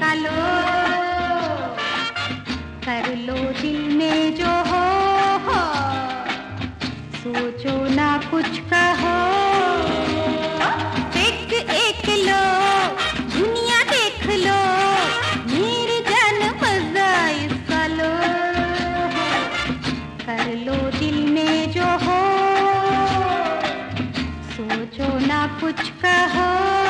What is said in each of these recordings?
हिस्सा लो, कर लो दिल में जो हो, सोचो ना कुछ कहो, एक लो दुनिया देख लो, मेरी जान मजा हिस्सा लो, कर लो दिल में जो हो, सोचो ना कुछ कहो।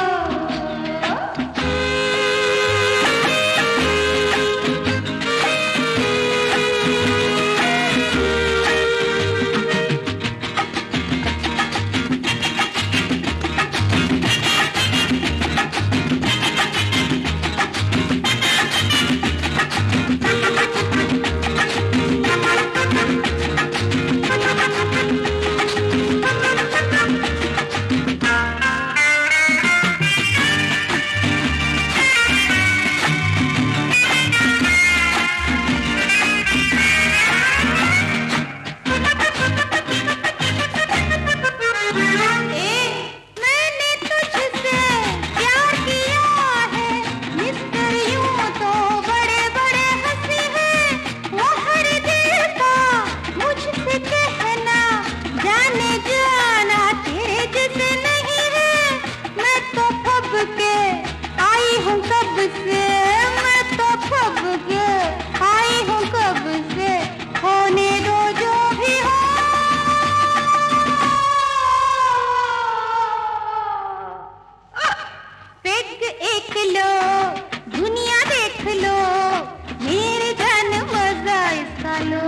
एक लो दुनिया देख लो, मेरे जान मजा हिस्सा लो,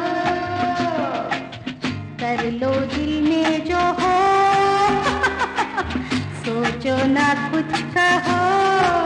कर लो दिल में जो हो, सोचो ना कुछ कहो।